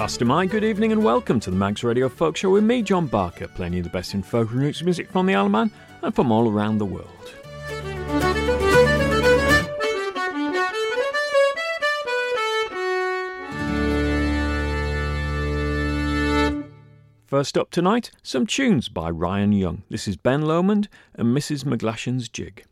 Pastor Mike, good evening and welcome to the Mags Radio Folk Show with me, John Barker, playing you the best in folk and roots music from the Isle of Man and from all around the world. First up tonight, some tunes by Ryan Young. This is Ben Lomond and Mrs. McGlashan's Jig.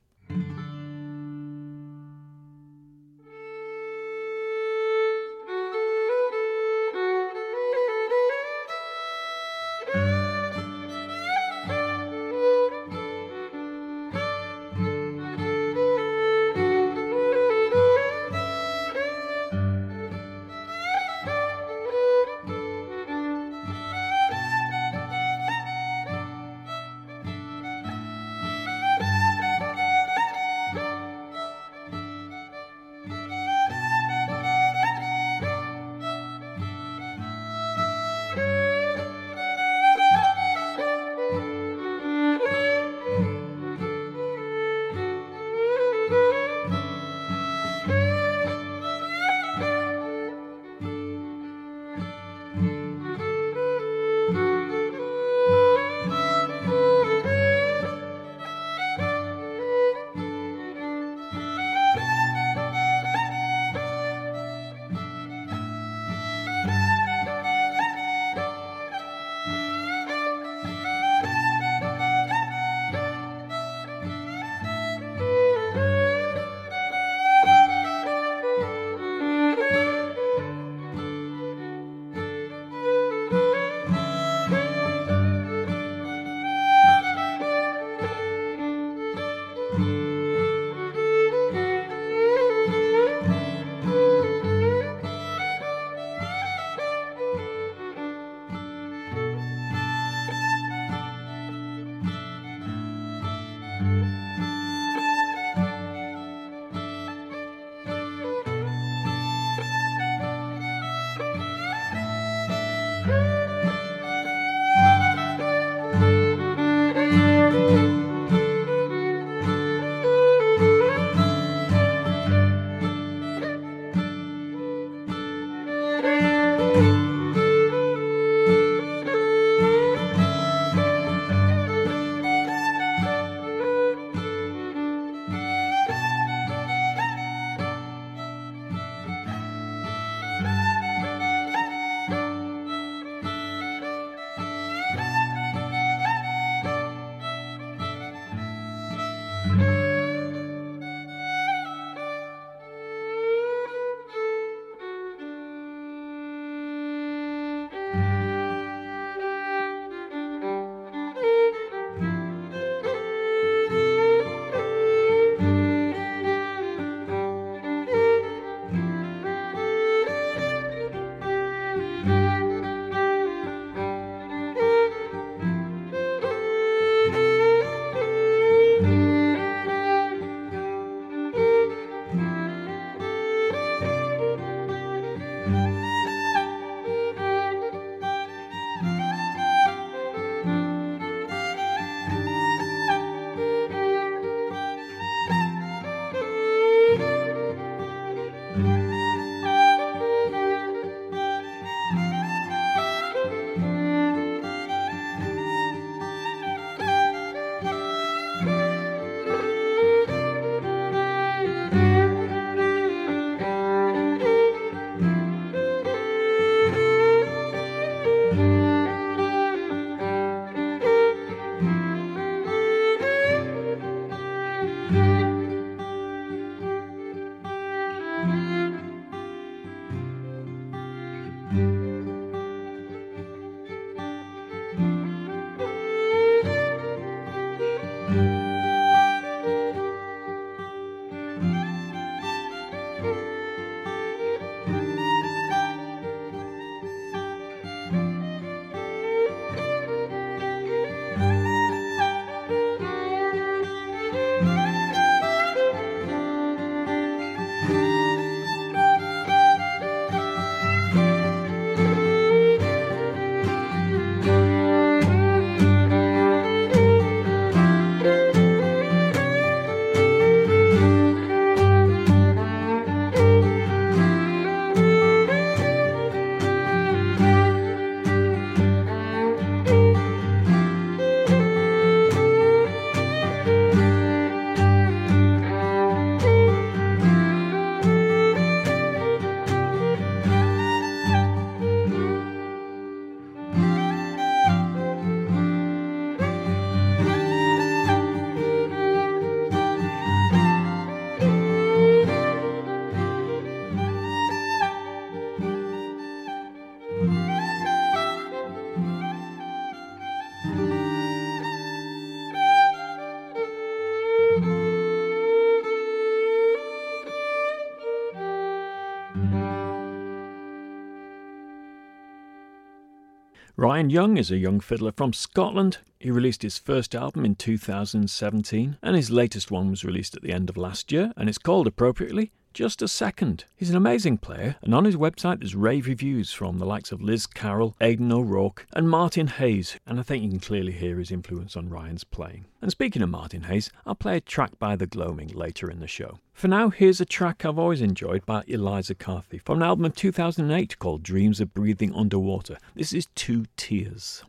Ryan Young is a young fiddler from Scotland. He released his first album in 2017, and his latest one was released at the end of last year, and it's called, appropriately, Just a Second. He's an amazing player, and on his website there's rave reviews from the likes of Liz Carroll, Aidan O'Rourke and Martin Hayes, and I think you can clearly hear his influence on Ryan's playing. And speaking of Martin Hayes, I'll play a track by The Gloaming later in the show. For now, here's a track I've always enjoyed by Eliza Carthy from an album of 2008 called Dreams of Breathing Underwater. This is Two Tears.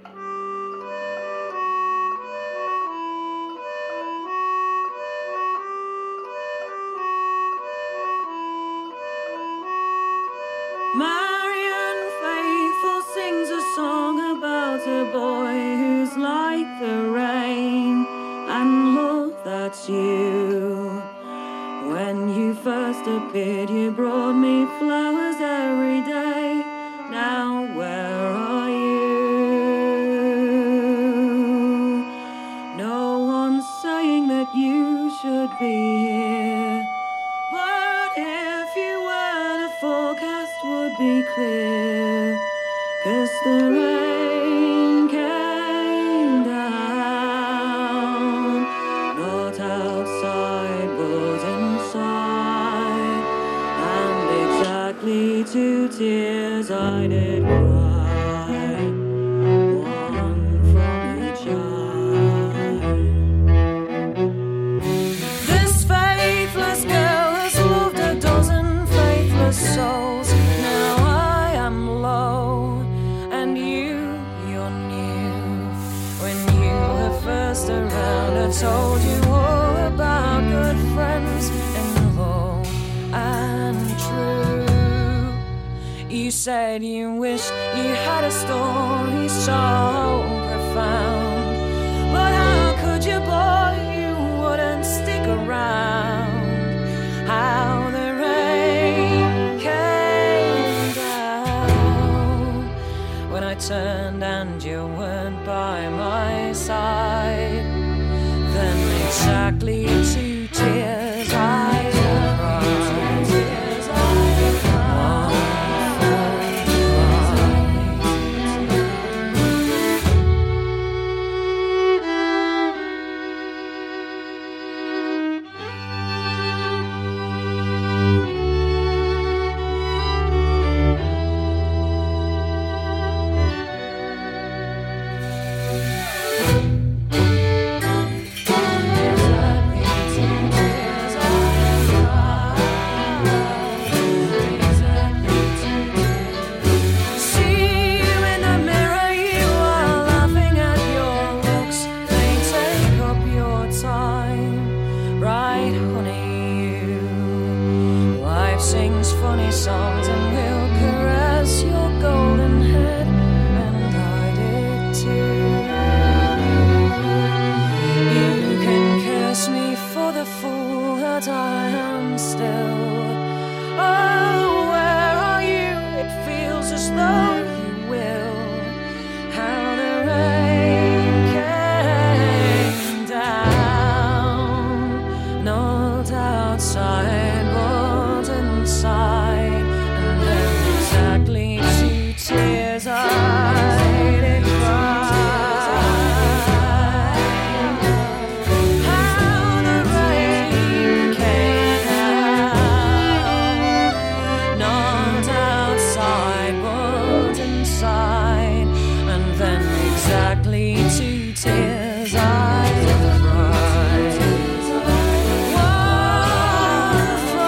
Marianne Faithfull sings a song about a boy who's like the rain, and look, that's you. When you first appeared, you brought me flowers every day. Now where are you? No one's saying that you should be here, but if you were, the forecast would be clear, 'cause the rain came down, not outside but inside, and exactly 2 tears I did cry, one from each eye. This faithless girl has loved a dozen faithless souls. Now I am low, and you're new. When you were first around, I told you all about good friends and low and true. You said you wished you had a story so profound, but how could you, boy? You wouldn't stick around. How the rain came down when I turned and you weren't by my side. Then exactly 2 tears I cried. One from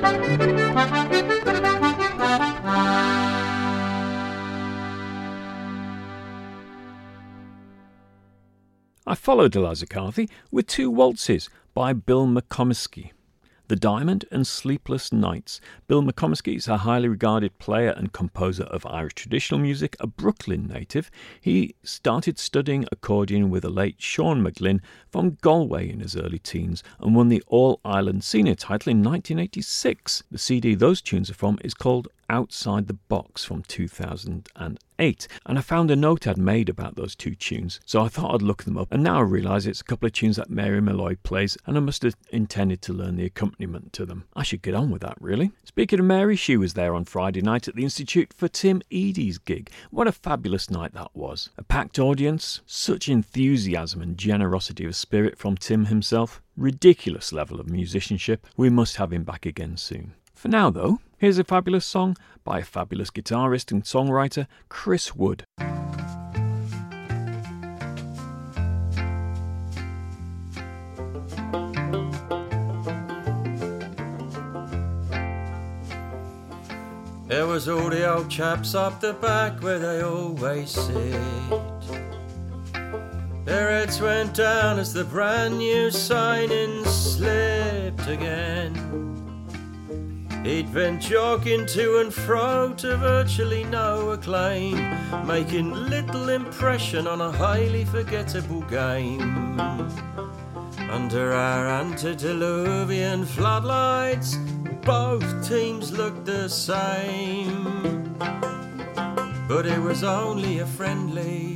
I followed Eliza Carthy with two waltzes by Bill McComesky, The Diamond and Sleepless Nights. Bill McComesky is a highly regarded player and composer of Irish traditional music, a Brooklyn native. He started studying accordion with the late Sean McGlynn from Galway in his early teens and won the All-Ireland Senior title in 1986. The CD those tunes are from is called Outside the Box from 2008, and I found a note I'd made about those two tunes, so I thought I'd look them up, and now I realise it's a couple of tunes that Mary Malloy plays, and I must have intended to learn the accompaniment to them. I should get on with that, really. Speaking of Mary, she was there on Friday night at the Institute for Tim Eadie's gig. What a fabulous night that was. A packed audience, such enthusiasm and generosity of spirit from Tim himself, ridiculous level of musicianship. We must have him back again soon. For now, though, here's a fabulous song by a fabulous guitarist and songwriter, Chris Wood. There was all the old chaps up the back where they always sit. Their heads went down as the brand new signing slipped again. He'd been jogging to and fro to virtually no acclaim, making little impression on a highly forgettable game. Under our antediluvian floodlights, both teams looked the same, but it was only a friendly.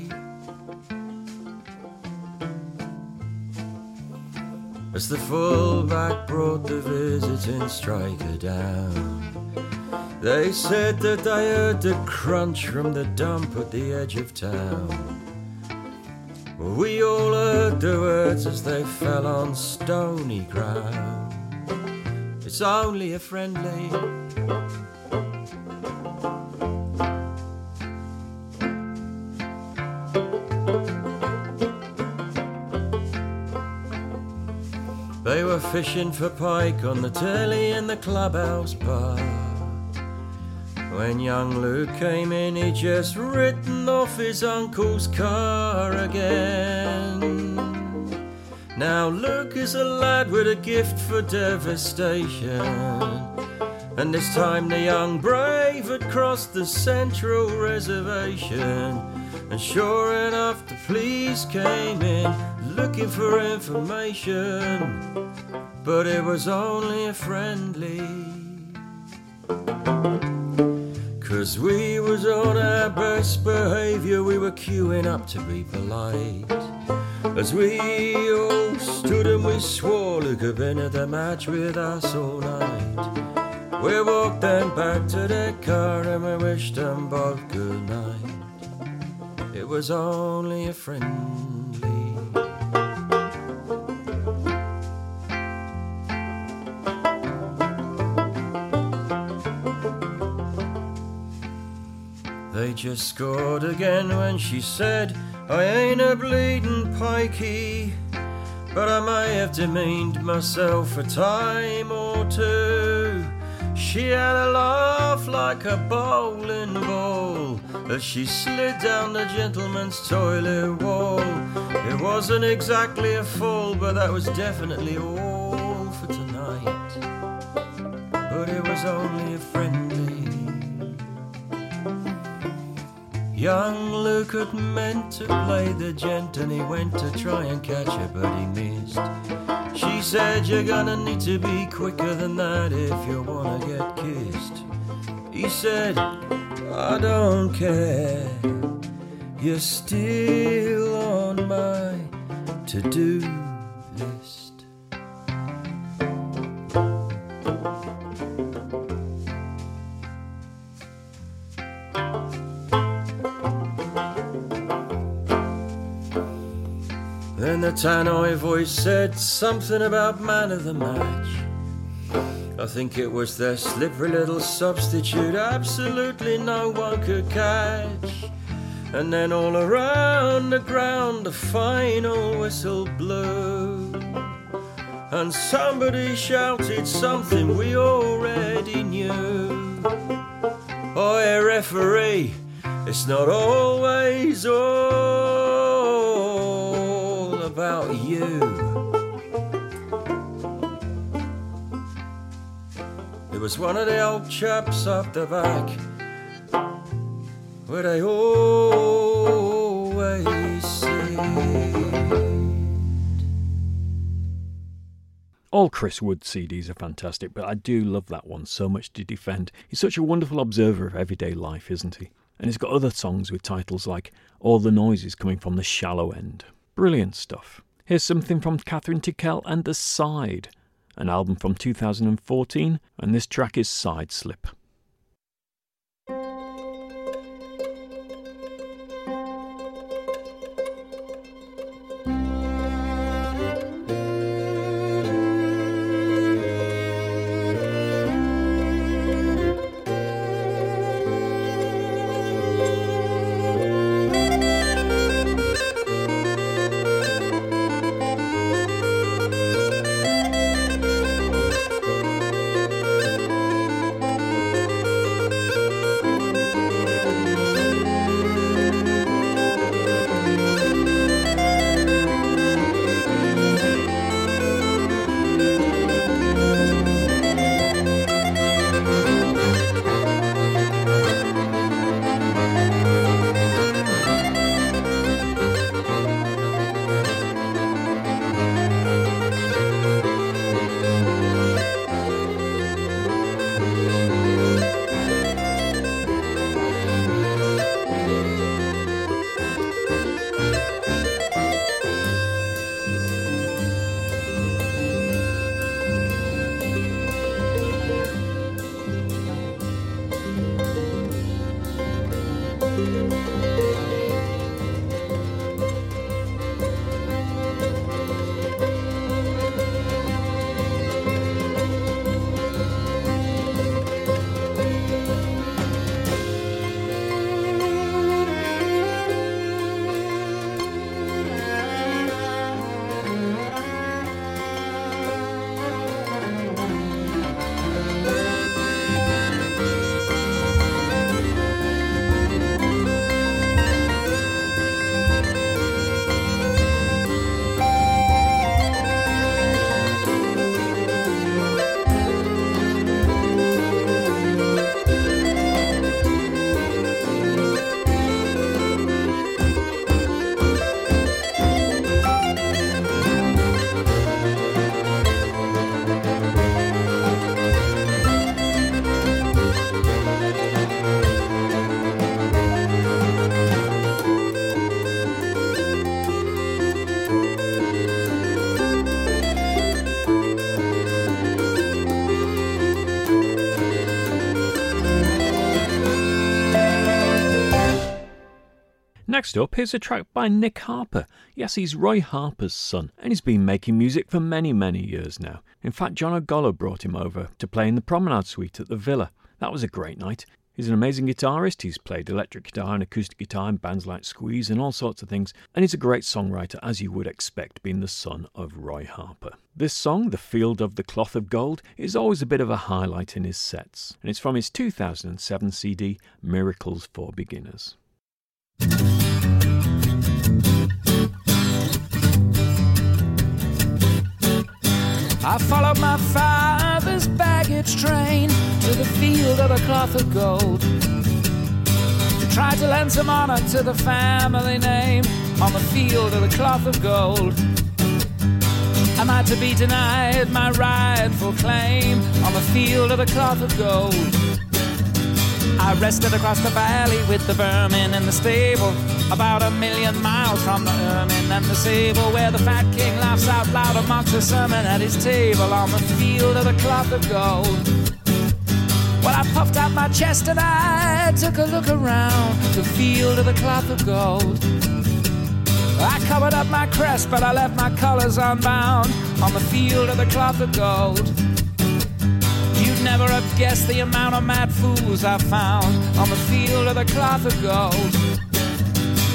As the fullback brought the visiting striker down, they said that they heard the crunch from the dump at the edge of town. We all heard the words as they fell on stony ground. It's only a friendly. They were fishing for pike on the telly in the clubhouse bar. When young Luke came in, he'd just written off his uncle's car again. Now Luke is a lad with a gift for devastation, and this time the young brave had crossed the central reservation. And sure enough, the police came in looking for information, but it was only a friendly. 'Cause we was on our best behaviour, we were queuing up to be polite. As we all stood and we swore Luke had been at the match with us all night. We walked them back to their car and we wished them both good night. It was only a friendly. They just scored again when she said, I ain't a bleeding pikey, but I may have demeaned myself a time or two. She had a laugh like a bowling ball as she slid down the gentleman's toilet wall. It wasn't exactly a fall, but that was definitely all for tonight. But it was only a friendly. Young Luke had meant to play the gent and he went to try and catch her, but he missed. She said, you're gonna need to be quicker than that if you wanna get kissed. He said, I don't care, you're still on my to-do list. Then the tannoy voice said something about man of the match. I think it was their slippery little substitute absolutely no one could catch. And then all around the ground the final whistle blew, and somebody shouted something we all read referee. It's not always all about you. It was one of the old chaps up the back where they always sit. All Chris Wood CDs are fantastic, but I do love that one, So Much to Defend. He's such a wonderful observer of everyday life, isn't he? And he's got other songs with titles like All the Noises Coming from the Shallow End. Brilliant stuff. Here's something from Catherine Tickell and The Side, an album from 2014, and this track is Side Slip. Next up, here's a track by Nick Harper. Yes, he's Roy Harper's son, and he's been making music for many, many years now. In fact, John O'Gollo brought him over to play in the Promenade Suite at the Villa. That was a great night. He's an amazing guitarist. He's played electric guitar and acoustic guitar in bands like Squeeze and all sorts of things. And he's a great songwriter, as you would expect, being the son of Roy Harper. This song, The Field of the Cloth of Gold, is always a bit of a highlight in his sets. And it's from his 2007 CD, Miracles for Beginners. I followed my father's baggage train to the field of the cloth of gold, to try to lend some honor to the family name on the field of the cloth of gold. Am I to be denied my rightful claim on the field of the cloth of gold? I rested across the valley with the vermin in the stable, about 1,000,000 miles from the ermine and the sable, where the fat king laughs out loud and mocks a sermon at his table on the field of the cloth of gold. Well, I puffed out my chest and I took a look around the field of the cloth of gold. I covered up my crest, but I left my colors unbound on the field of the cloth of gold. You'd never have guessed the amount of mad fools I found on the field of the cloth of gold.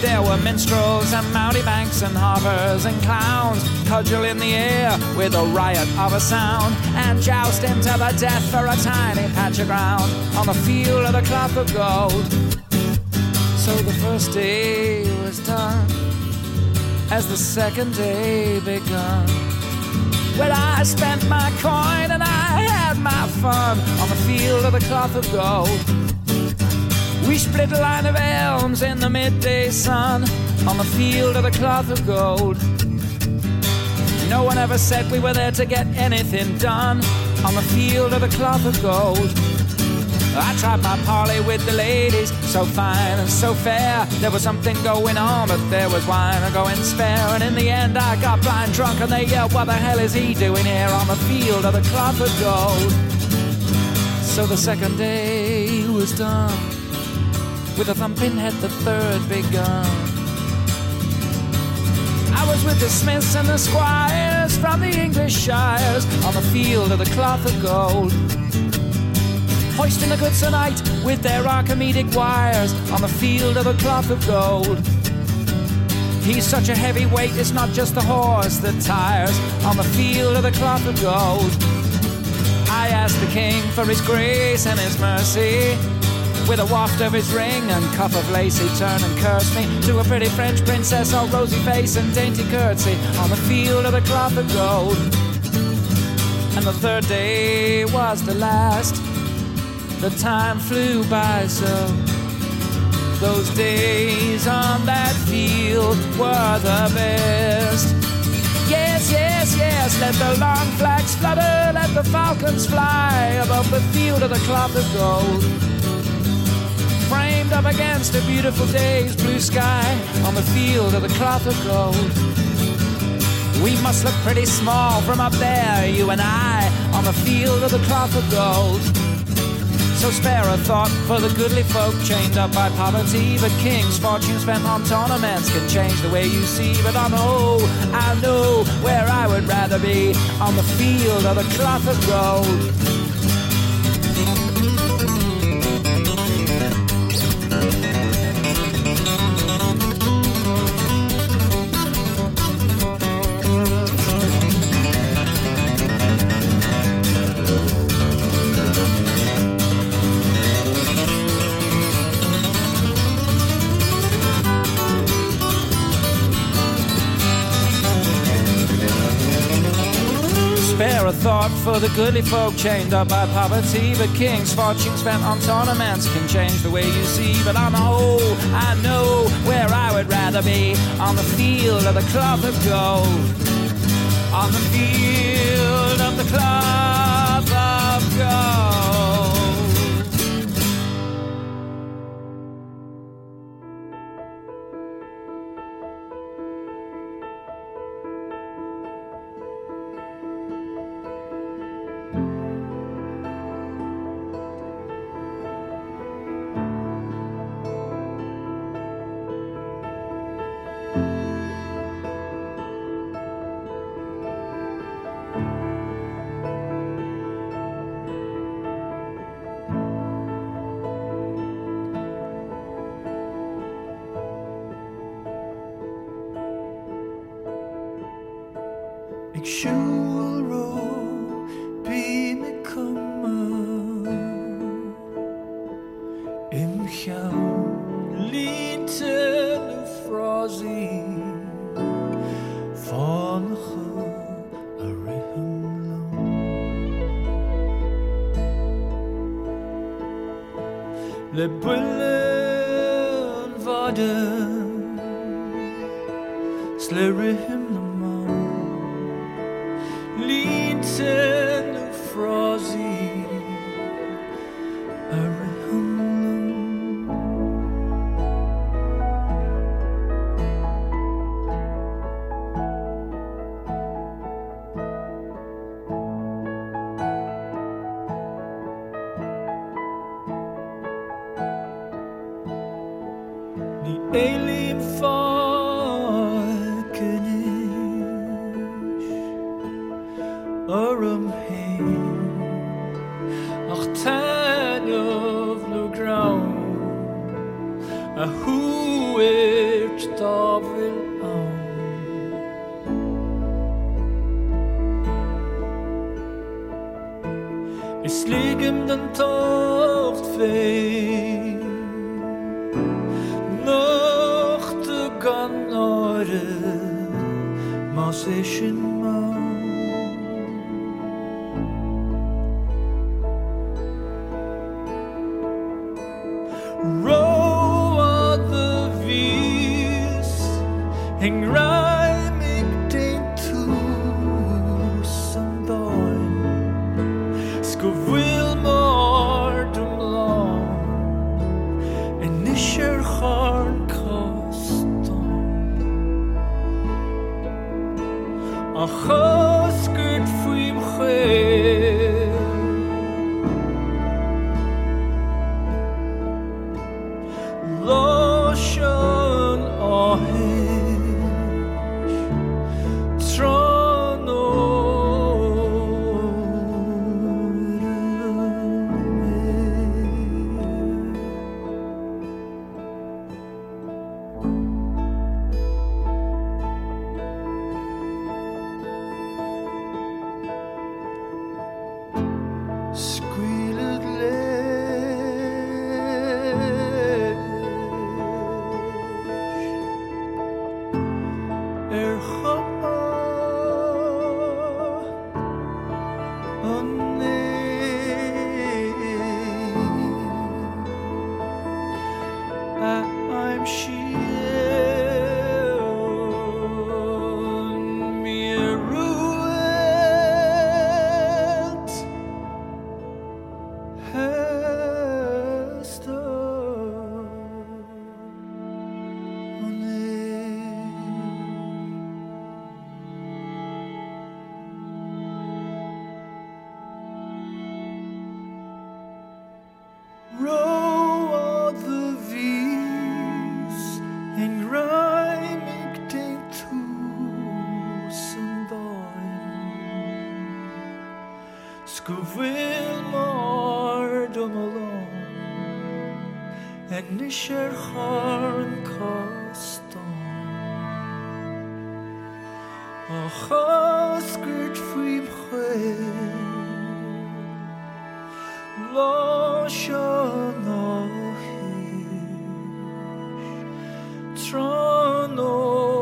There were minstrels and mountebanks and harpers and clowns, cudgel in the air with a riot of a sound, and jousting to the death for a tiny patch of ground on the field of the cloth of gold. So the first day was done as the second day begun, when I spent my coin and I had my fun on the field of the cloth of gold. We split a line of elms in the midday sun on the field of the cloth of gold. No one ever said we were there to get anything done on the field of the cloth of gold. I tried my parley with the ladies, so fine and so fair. There was something going on, but there was wine and going spare. And in the end I got blind drunk and they yelled, what the hell is he doing here on the field of the cloth of gold? So the second day was done, with a thumping had the third begun. I was with the Smiths and the Squires from the English shires on the field of the cloth of gold, hoisting the good Sir Knight with their Archimedes wires on the field of the cloth of gold. He's such a heavy weight, it's not just the horse that tires on the field of the cloth of gold. I asked the king for his grace and his mercy, with a waft of his ring and cuff of lace he turned and cursed me to a pretty French princess, all rosy face and dainty curtsy on the field of the cloth of gold. And the third day was the last, the time flew by so. Those days on that field were the best. Yes, yes, yes, let the long flags flutter, let the falcons fly above the field of the cloth of gold, framed up against a beautiful day's blue sky on the field of the cloth of gold. We must look pretty small from up there, you and I, on the field of the cloth of gold. So spare a thought for the goodly folk chained up by poverty, but kings' fortune spent on tournaments can change the way you see. But I know where I would rather be, on the field of the cloth of gold. Spare a thought for the goodly folk chained up by poverty, but kings' fortune spent on tournaments can change the way you see. But I know where I would rather be, on the field of the cloth of gold, on the field of the cloth of gold. Ik sjuro be me komma im hjau lite frozy van a riham le bullen vaden slurrihim Liten frozy The alien Arum hey, ach tan of the ground, a who it Fliegem den Tocht fei Noch de ganore Mas ishin mau Row of the Vies Hing rijmig den Tusendoin Scovil mordum long En nisher charn koston A chosgurt fuim chel Lotion ohish Trono Squealed I'm shield me ruined Hester Row of the Vies en rijmig den Tusendoin Scovil mordum along En nisher charn koston A chosgurt fuim chel Lotion ohish Trono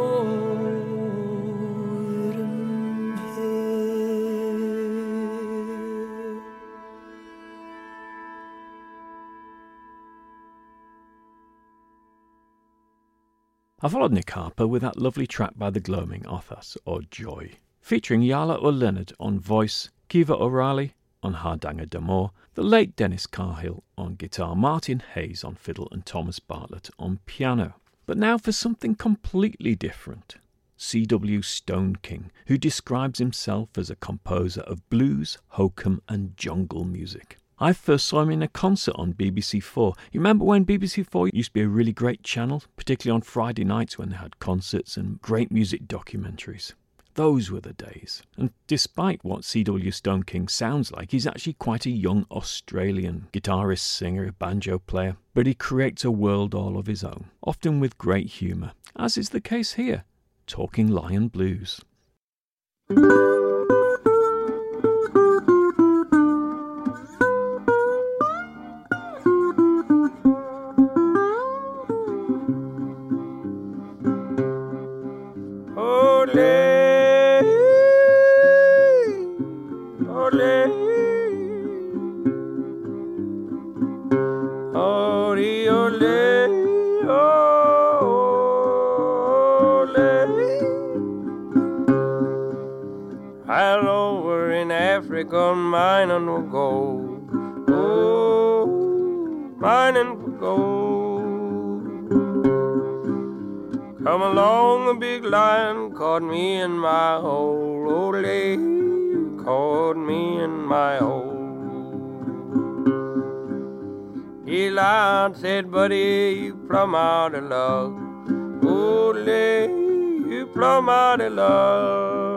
I followed Nick Harper with that lovely track by the Gloaming Authors, or Joy, featuring Yala O'Leonard on voice, Kiva O'Reilly on Hardanger D'Amour, the late Dennis Carhill on guitar, Martin Hayes on fiddle and Thomas Bartlett on piano. But now for something completely different. C.W. Stone King, who describes himself as a composer of blues, hokum and jungle music. I first saw him in a concert on BBC4. You remember when BBC4 used to be a really great channel, particularly on Friday nights when they had concerts and great music documentaries? Those were the days. And despite what C.W. Stone King sounds like, he's actually quite a young Australian guitarist, singer, banjo player. But he creates a world all of his own, often with great humour, as is the case here, Talking Lion Blues. Mining for gold, oh, mining for gold. Come along, a big lion caught me in my hole, ole, caught me in my hole. The lion said, buddy, you plumb out of luck, ole, you plumb out of luck.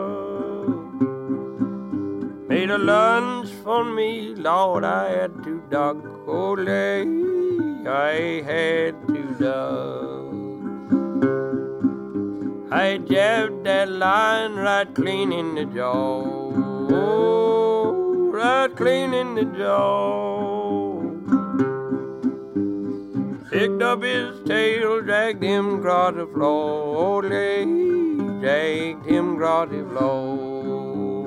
Made a lunch for me, Lord, I had to duck, ole, I had to duck. I jabbed that lion right clean in the jaw, oh, right clean in the jaw. Picked up his tail, dragged him across the floor. Dragged him across the floor.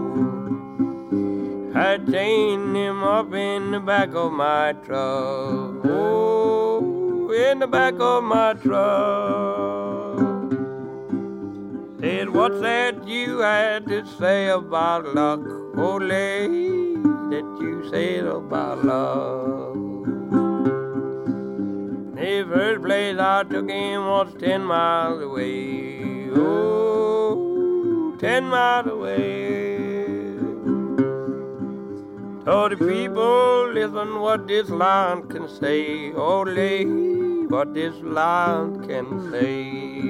I chained him up in the back of my truck. Oh, in the back of my truck. Said, what's that you had to say about luck? Oh, lady, that you said about love. The first place I took him was 10 miles away. Oh, 10 miles away. Told the people, listen what this lion can say. Oh, lady, what this lion can say.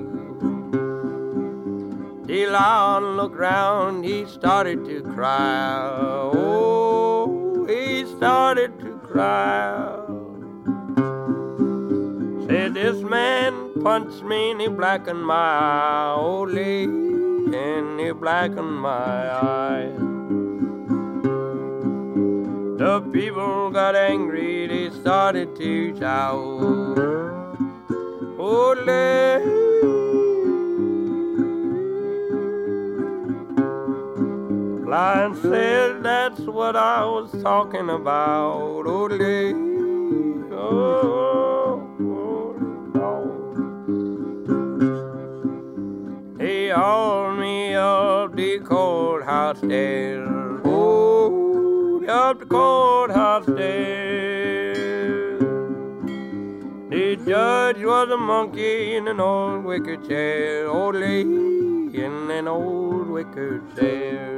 The lion looked round, he started to cry. Oh, he started to cry. Said this man punched me and he blackened my eye. Oh, lady, and he blackened my eye. The people got angry, they started to shout. Oh, lady. Lion said, that's what I was talking about. Oh, lady. Oh, They hauled me up the courthouse stairs. Oh, up the courthouse stairs. The judge was a monkey in an old wicker chair. Old lady in an old wicker chair.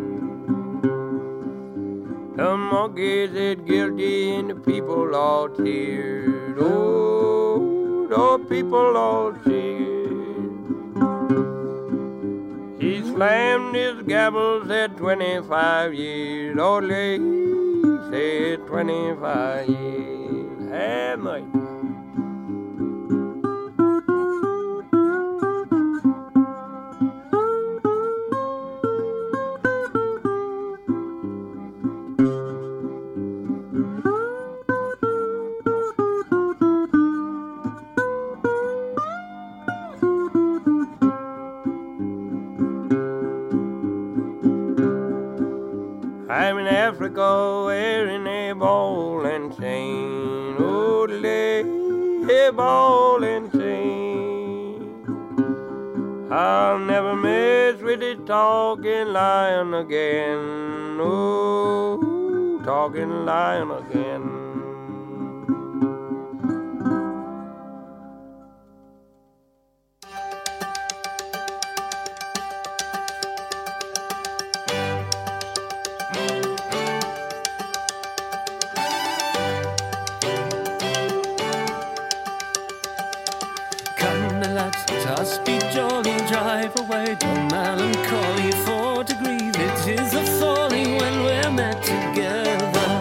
The monkey said guilty and the people all cheered. Oh, the people all cheered. He slammed his gavel, said 25 years. Old lady said 25 years. Hey, mate. I'm in Africa wearing a ball and chain. Oh, a ball and chain. I'll never mess with the talking lion again. Oh, talking lion again. Us be jolly, drive away the melancholy, for to grieve it is a folly when we're met together.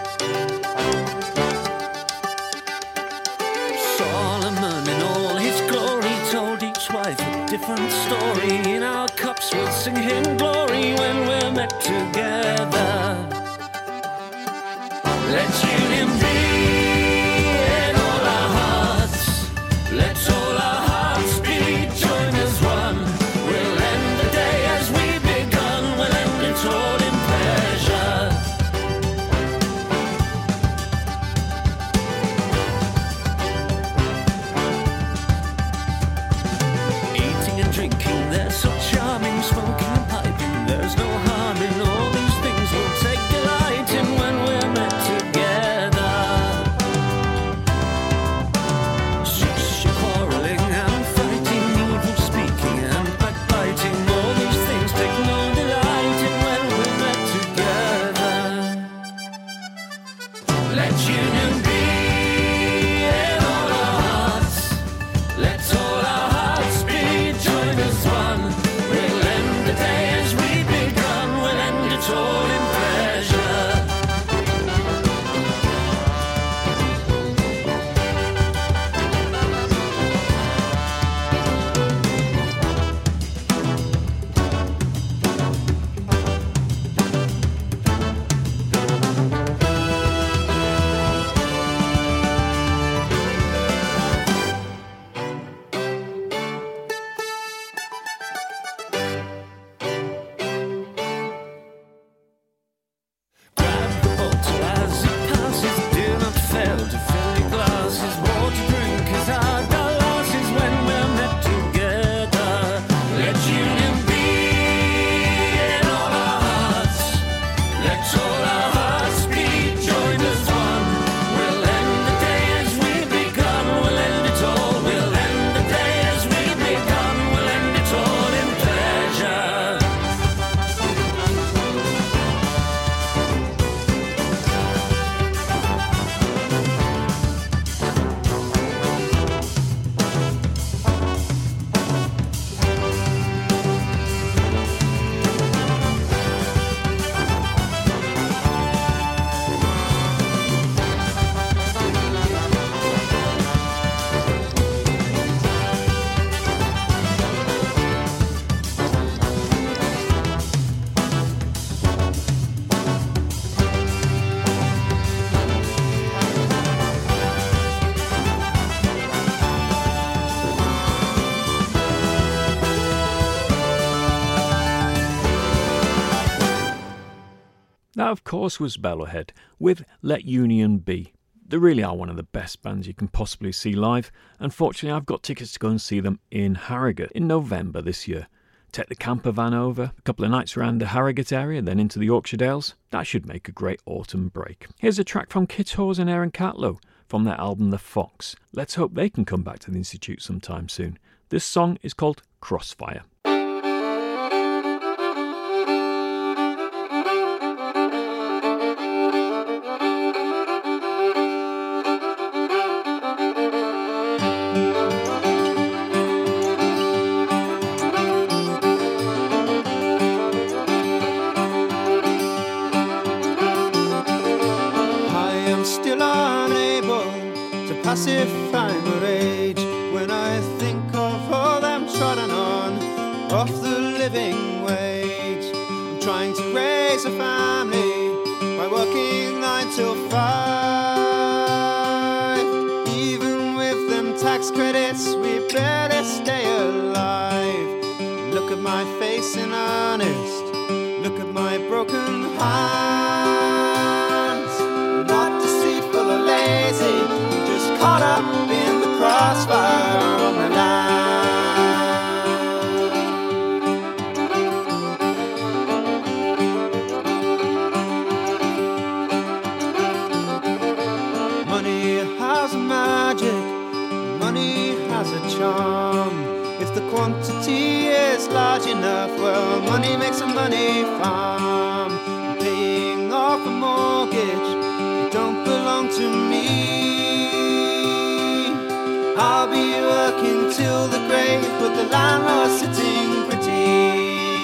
Solomon in all his glory told each wife a different story. In our cups we'll sing him glory when we're met together. Let union be in all our hearts. Let all our hearts join as one. We'll end the day as we begun. We'll end it all in pleasure. Eating and drinking, they're so charming. Smoking and piping, there's no harm in all these things. We'll take delight in when we're met together. Cease your quarreling and fighting, evil speaking and backbiting. All these things take no delight in when we're met together. Let union be in all our hearts. Let all our hearts be joined as one. We'll end the day as we begun. We'll end it all in pleasure. That, of course, was Bellowhead with Let Union Be. They really are one of the best bands you can possibly see live. Unfortunately, I've got tickets to go and see them in Harrogate in November this year. Take the camper van over, a couple of nights around the Harrogate area, then into the Yorkshire Dales. That should make a great autumn break. Here's a track from Kit Hawes and Aaron Catlow from their album The Fox. Let's hope they can come back to the Institute sometime soon. This song is called Crossfire. Pacify my rage when I think of all I'm trodden on off the living wage. I'm trying to raise a family by working 9 till 5. Even with them tax credits, we better stay alive. Look at my face in earnest, look at my broken hands. Not deceitful or lazy, caught up in the crossfire on the line. Money has a magic, money has a charm. If the quantity is large enough, well, money makes a money farm. I'm paying off a mortgage, it don't belong to me. I'll be working till the grave, but the landlord's sitting pretty.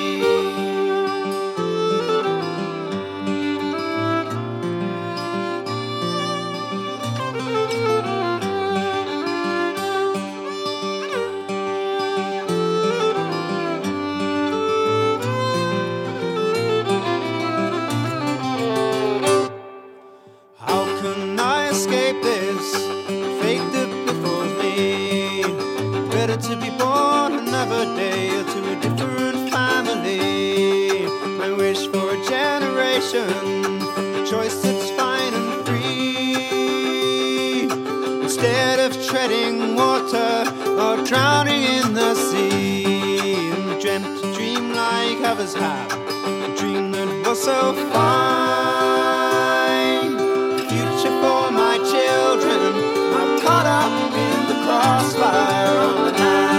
How can I escape this fate that befalls me? Better to be born another day to a different family. I wish for a generation, a choice that's fine and free. Instead of treading water or drowning in the sea. And dreamt a dream like others have, a dream that was so fine. A future for my children, I'm caught up in the crossfire on the line.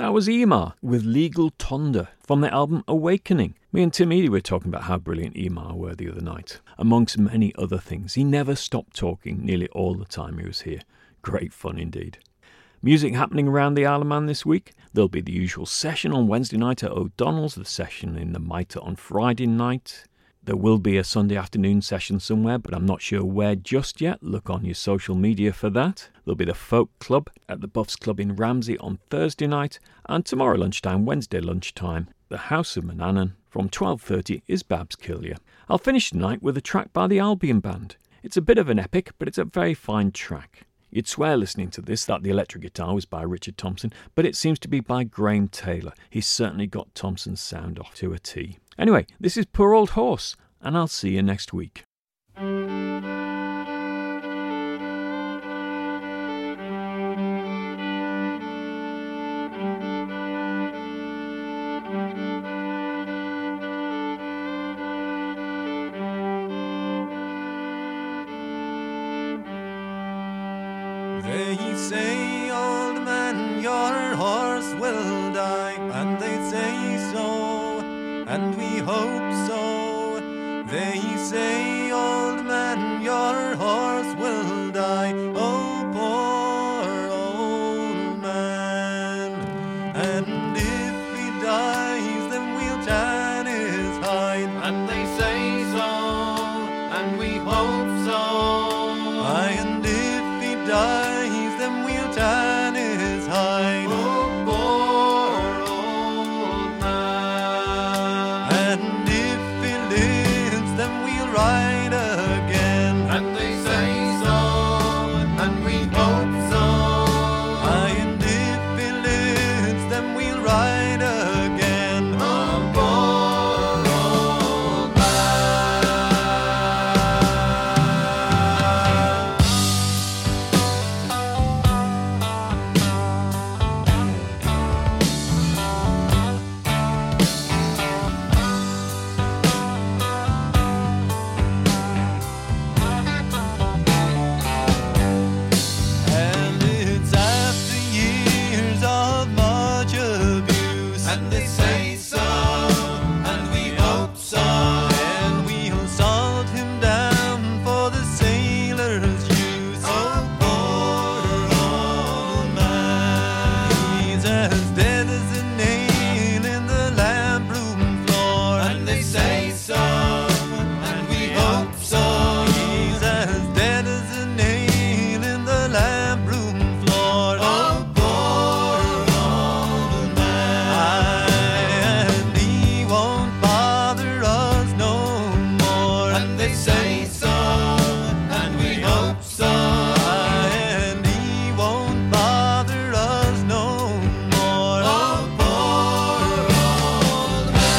That was Emar with Legal Tonder from the album Awakening. Me and Tim Eady were talking about how brilliant Emar were the other night. Amongst many other things, he never stopped talking nearly all the time he was here. Great fun indeed. Music happening around the Isle of Man this week. There'll be the usual session on Wednesday night at O'Donnell's, the session in the Mitre on Friday night. There will be a Sunday afternoon session somewhere, but I'm not sure where just yet. Look on your social media for that. There'll be the Folk Club at the Buffs Club in Ramsey on Thursday night, and tomorrow lunchtime, Wednesday lunchtime, the House of Manannan from 12:30 is Babs Killier. I'll finish tonight with a track by the Albion Band. It's a bit of an epic, but it's a very fine track. You'd swear listening to this that the electric guitar was by Richard Thompson, but it seems to be by Graham Taylor. He's certainly got Thompson's sound off to a T. Anyway, this is Poor Old Horse, and I'll see you next week. They say, old man, your horse will die, and they say so, and we hope so. They say, old man, your horse will die, oh poor old man. And if he dies, then we'll tan his hide, and they say so, and we hope so. And if he dies, then we'll tan his hide, oh poor old man. And if he lives, then we'll ride again, and they say so, and we hope so. And if he lives, then we'll ride again, oh poor old man. And it's after years of much abuse, and they say so, and we hope so. And we'll salt him down for the sailors' use, oh poor old man. He's as dead as a nail in the lamp-room floor, and they say so, and we hope so. He's as dead as a nail in the lamp-room floor, oh poor old man. And he won't bother us no more, and they say so, and we hope so. And he won't bother us no more, oh poor old man.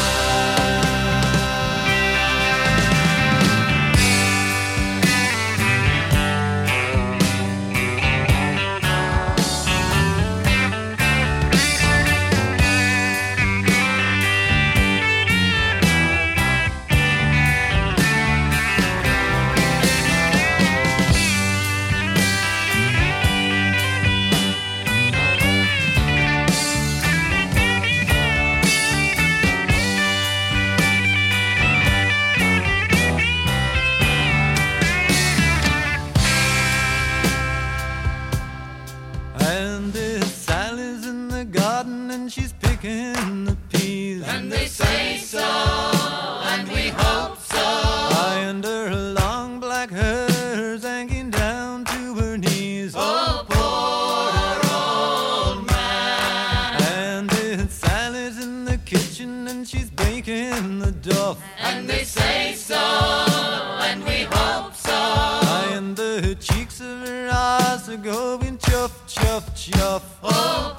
And this Sally's in the garden and she's picking the peas, and they say so, and we hope so. And her long black hair's hanging down to her knees, oh poor old man. And this Sally's in the kitchen and she's baking the dough, and they say so, and we hope so. And the cheeks of her eyes are going chuff, chuff, chuff, oh